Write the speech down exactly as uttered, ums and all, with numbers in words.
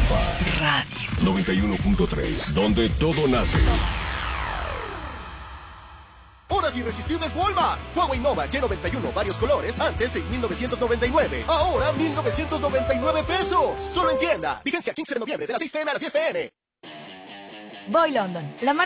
Radio noventa y uno punto tres, donde todo nace. Horas irresistibles Walmart. Huawei Nova G noventa y uno, varios colores, antes seis mil novecientos noventa y nueve. Ahora mil novecientos noventa y nueve pesos. Solo en tienda. Vigencia quince de noviembre de las seis p m a las diez p m Boy London, la marca